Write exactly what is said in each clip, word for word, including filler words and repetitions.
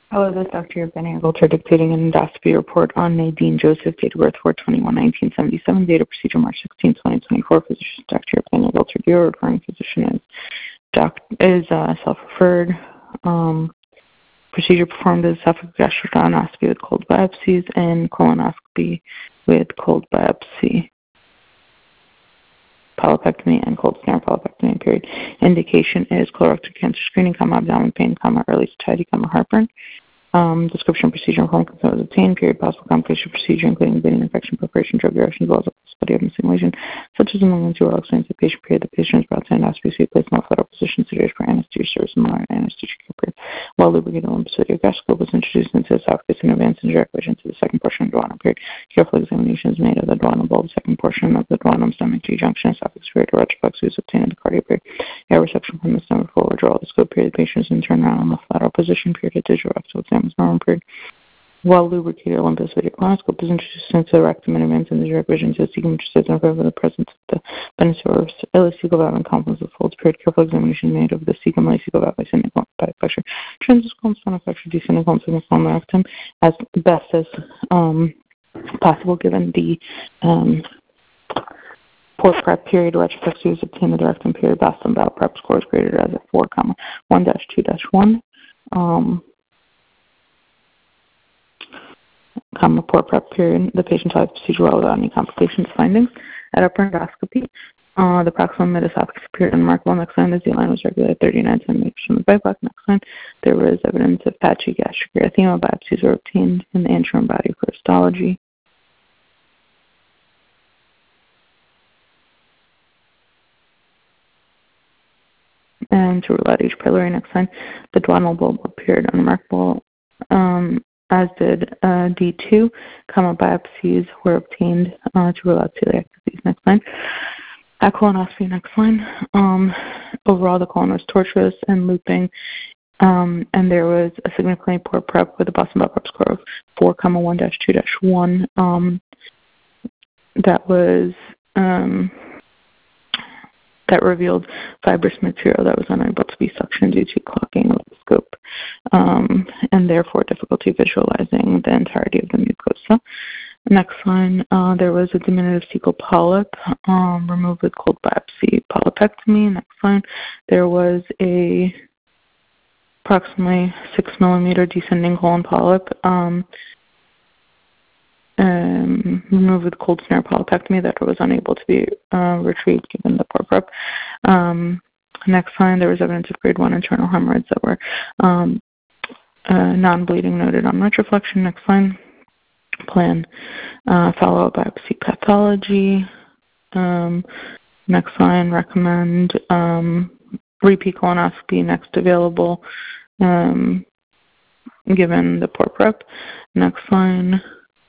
Hello, this is Doctor Benny Agolter dictating an endoscopy report on Nadine Joseph, date of birth four twenty-one nineteen seventy-seven, date of procedure March sixteenth, twenty twenty-four. Physician Doctor Benny Agolter, your referring physician is doc is uh, self-referred. Um, procedure performed as esophageal gastroscopy with cold biopsies and colonoscopy with cold biopsy, polypectomy and cold snare polypectomy. Period. Indication is colorectal cancer screening, comma, abdominal pain, comma, early satiety, comma, heartburn. Um, description, procedure, and form consent was obtained. Period. Possible complication procedure, including bleeding, infection, perforation, drug reaction, as well as a possibility of simulation, such as among two oral explains the patient. Period. The patient is brought to endoscopy, so placed in a flatter position, situated for anesthesia service and moderate anesthesia care. Period. While lubricated lymphocytic gastroscope was introduced into the esophagus in advance and direct vision to the second portion of the duodenum. Period. Careful examination is made of the duodenal bulb, second portion of the duodenum, stomach, G-junction, esophagus, period, retroflex was obtained in the cardiac. Period. Air reception from the stomach forward, draw the scope. Period. The patient is in turn around in the lateral position. Period. A digital rectal exam is normal. Period. While lubricated lymphocytic colonoscope is introduced into the rectum and advance in the direct vision to the cecum, which is in the presence of the penicillin ileocecal valve and confluence of folds. Period. Careful examination made of the cecum, ileocecal valve, ascending colon, biflexion, transverse colon, spinal flexure, descending colon, single colon, rectum, as best as um, possible given the um, poor prep period. Retroflex was obtained in the rectum. Period. Boston valve prep score is graded as a four, comma one dash two dash one. Um, comma, poor prep period. The patient tolerated the procedure well without any complications. Findings at upper endoscopy. Uh, the proximal mid-esophagus appeared unremarkable. Next line, the Z-line was regulated thirty-nine centimeters from the biplex. Next line, there was evidence of patchy gastric erythema. Biopsies were obtained in the anterior body for histology. And to rule out H. pylori. Next line, the duodenal bulb appeared unremarkable. Um, as did uh, D two, comma, biopsies were obtained uh, to rule out celiac disease. Next line. At colonoscopy, next line. Um, overall, the colon was tortuous and looping, um, and there was a significantly poor prep with a Boston Bell prep score of four, comma one dash two dash one. Um, that was um, that revealed fibrous material that was unable to be suctioned due to clogging of the scope, um, and therefore difficulty visualizing the entirety of the mucosa. Next line, uh, there was a diminutive cecal polyp um, removed with cold biopsy polypectomy. Next line, there was a approximately six millimeter descending colon polyp um, um, removed with cold snare polypectomy that was unable to be uh, retrieved given the poor prep. Um, next line, there was evidence of grade one internal hemorrhoids that were um, uh, non-bleeding noted on retroflexion. Next line, plan uh, follow-up biopsy pathology. Um, next line, recommend um, repeat colonoscopy next available um, given the poor prep. Next line.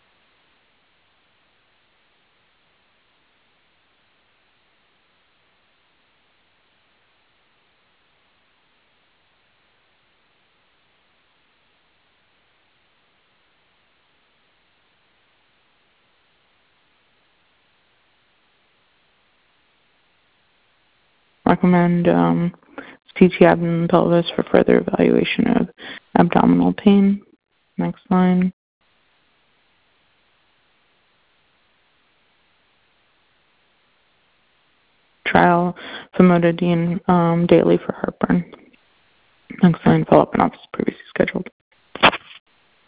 Recommend um, C T abdomen and pelvis for further evaluation of abdominal pain. Next line. Trial famotidine um, daily for heartburn. Next line. Follow up in office previously scheduled.